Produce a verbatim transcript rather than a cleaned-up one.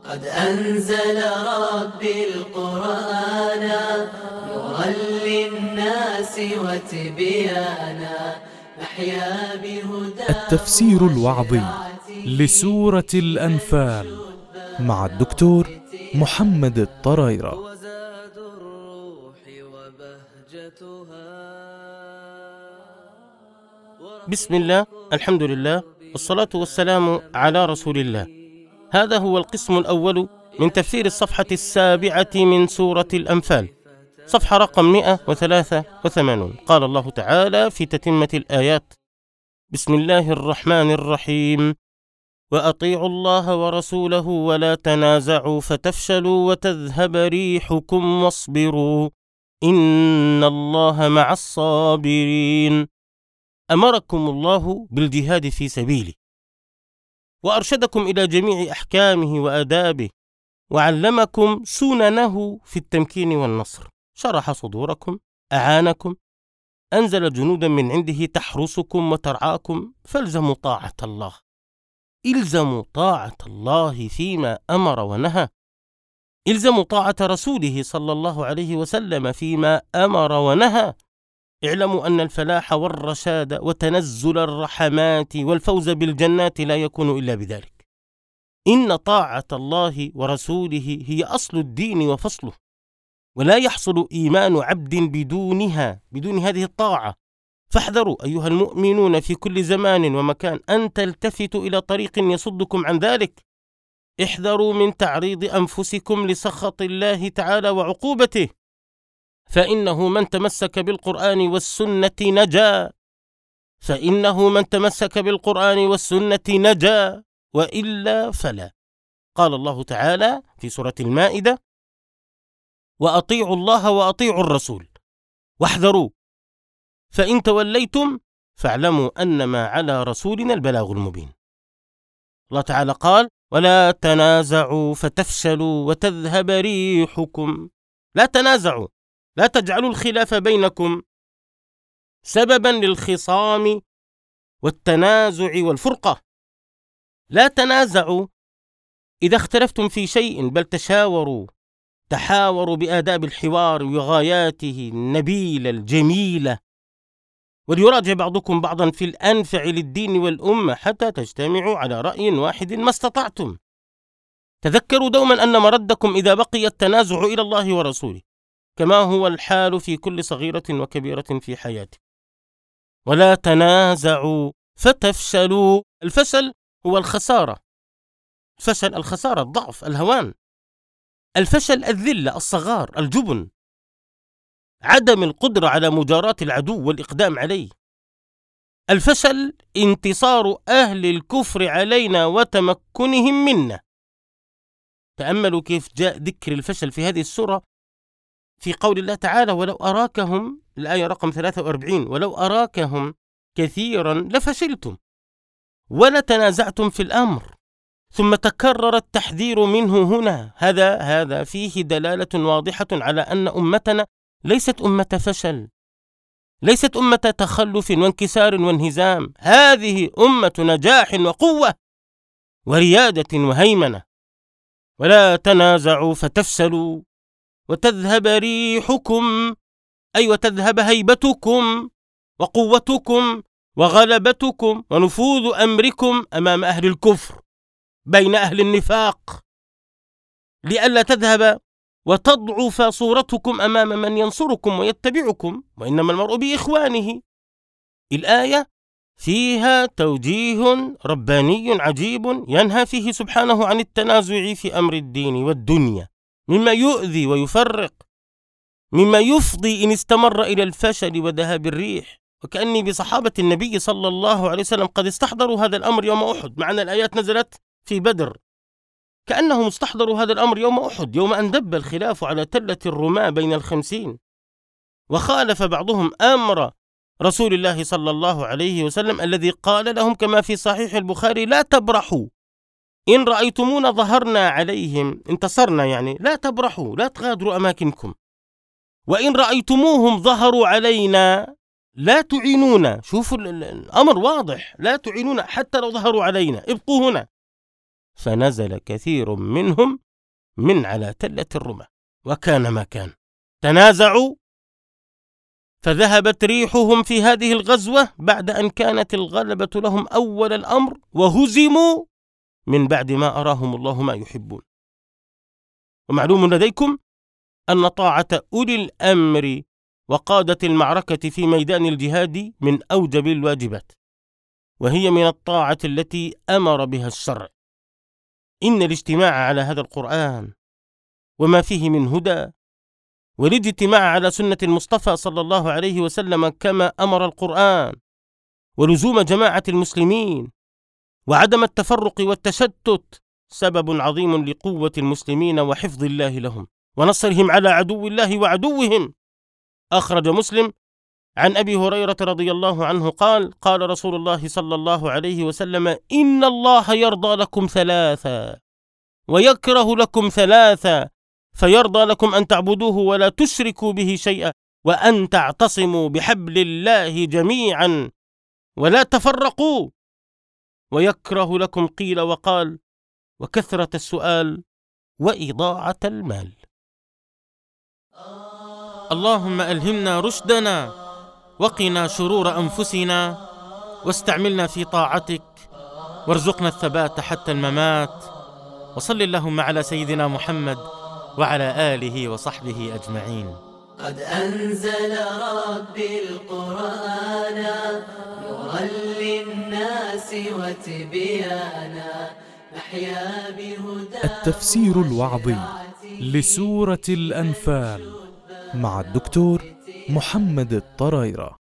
قد أنزل ربي القرآن نورا للناس وتبيانا نحيا بهدى. التفسير الوعظي لسورة الأنفال مع الدكتور محمد الطرايرة. بسم الله، الحمد لله، والصلاة والسلام على رسول الله. هذا هو القسم الأول من تفسير الصفحة السابعة من سورة الأنفال، صفحة رقم مئة وثلاثة وثمانين. قال الله تعالى في تتمة الآيات: بسم الله الرحمن الرحيم: وأطيعوا الله ورسوله ولا تنازعوا فتفشلوا وتذهب ريحكم واصبروا إن الله مع الصابرين. أمركم الله بالجهاد في سبيله، وأرشدكم إلى جميع أحكامه وآدابه، وعلمكم سننه في التمكين والنصر، شرح صدوركم، أعانكم، أنزل جنودا من عنده تحرسكم وترعاكم، فالزموا طاعة الله. إلزموا طاعة الله فيما أمر ونهى، إلزموا طاعة رسوله صلى الله عليه وسلم فيما أمر ونهى. اعلموا أن الفلاح والرشاد وتنزل الرحمات والفوز بالجنات لا يكون إلا بذلك. إن طاعة الله ورسوله هي أصل الدين وفصله، ولا يحصل إيمان عبد بدونها، بدون هذه الطاعة. فاحذروا أيها المؤمنون في كل زمان ومكان أن تلتفتوا إلى طريق يصدكم عن ذلك. احذروا من تعريض أنفسكم لسخط الله تعالى وعقوبته، فإنه من تمسك بالقرآن والسنة نجا، فإنه من تمسك بالقرآن والسنة نجا، وإلا فلا. قال الله تعالى في سورة المائدة: وأطيعوا الله وأطيعوا الرسول واحذروا فإن توليتم فاعلموا أنما على رسولنا البلاغ المبين. الله تعالى قال: ولا تنازعوا فتفشلوا وتذهب ريحكم. لا تنازعوا، لا تجعلوا الخلاف بينكم سببا للخصام والتنازع والفرقة. لا تنازعوا إذا اختلفتم في شيء، بل تشاوروا، تحاوروا بآداب الحوار وغاياته النبيلة الجميلة، وليراجع بعضكم بعضا في الأنفع للدين والأمة حتى تجتمعوا على رأي واحد ما استطعتم. تذكروا دوما أن مردكم إذا بقي التنازع إلى الله ورسوله، كما هو الحال في كل صغيرة وكبيرة في حياتك. ولا تنازعوا فتفشلوا. الفشل هو الخسارة، الفشل الخسارة، الضعف، الهوان. الفشل الذلة، الصغار، الجبن، عدم القدرة على مجاراة العدو والإقدام عليه. الفشل انتصار أهل الكفر علينا وتمكنهم منا. تأملوا كيف جاء ذكر الفشل في هذه السورة في قول الله تعالى: ولو أراكهم، الآية رقم ثلاثة وأربعين: ولو أراكهم كثيرا لفشلتم ولتنازعتم في الأمر. ثم تكرر التحذير منه هنا. هذا هذا فيه دلالة واضحة على أن أمتنا ليست أمة فشل، ليست أمة تخلف وانكسار وانهزام. هذه أمة نجاح وقوة وريادة وهيمنة. ولا تنازعوا فتفشلوا وتذهب ريحكم، أي وتذهب هيبتكم وقوتكم وغلبتكم ونفوذ أمركم أمام أهل الكفر بين أهل النفاق، لئلا تذهب وتضعف صورتكم أمام من ينصركم ويتبعكم، وإنما المرء بإخوانه. الآية فيها توجيه رباني عجيب ينهى فيه سبحانه عن التنازع في أمر الدين والدنيا، مما يؤذي ويفرق، مما يفضي إن استمر إلى الفشل وذهاب الريح. وكأني بصحابة النبي صلى الله عليه وسلم قد استحضروا هذا الأمر يوم أحد، مع أن الآيات نزلت في بدر. كأنهم استحضروا هذا الأمر يوم أحد، يوم أن دب الخلاف على تلة الرماة بين الخمسين، وخالف بعضهم أمر رسول الله صلى الله عليه وسلم الذي قال لهم كما في صحيح البخاري: لا تبرحوا، إن رأيتمونا ظهرنا عليهم، انتصرنا يعني، لا تبرحوا، لا تغادروا أماكنكم، وإن رأيتموهم ظهروا علينا لا تعينونا. شوفوا الأمر واضح، لا تعينونا حتى لو ظهروا علينا، ابقوا هنا. فنزل كثير منهم من على تلة الرمح، وكان ما كان. تنازعوا فذهبت ريحهم في هذه الغزوة بعد أن كانت الغلبة لهم أول الأمر، وهزموا من بعد ما أراهم الله ما يحبون. ومعلوم لديكم أن طاعة أولي الأمر وقادة المعركة في ميدان الجهاد من أوجب الواجبات، وهي من الطاعة التي أمر بها الشرع. إن الاجتماع على هذا القرآن وما فيه من هدى، والاجتماع على سنة المصطفى صلى الله عليه وسلم كما أمر القرآن، ولزوم جماعة المسلمين وعدم التفرق والتشتت سبب عظيم لقوة المسلمين وحفظ الله لهم ونصرهم على عدو الله وعدوهم. أخرج مسلم عن أبي هريرة رضي الله عنه قال: قال رسول الله صلى الله عليه وسلم: إن الله يرضى لكم ثلاثا ويكره لكم ثلاثا، فيرضى لكم أن تعبدوه ولا تشركوا به شيئا، وأن تعتصموا بحبل الله جميعا ولا تفرقوا، ويكره لكم قيل وقال وكثرة السؤال وإضاعة المال. اللهم ألهمنا رشدنا وقنا شرور أنفسنا، واستعملنا في طاعتك، وارزقنا الثبات حتى الممات. وصل اللهم على سيدنا محمد وعلى آله وصحبه أجمعين. قد أنزل ربي القرآن نورا للناس وتبيانا، نحيا بهداه. التفسير الوعظي لسورة الأنفال مع الدكتور محمد الطرايرة.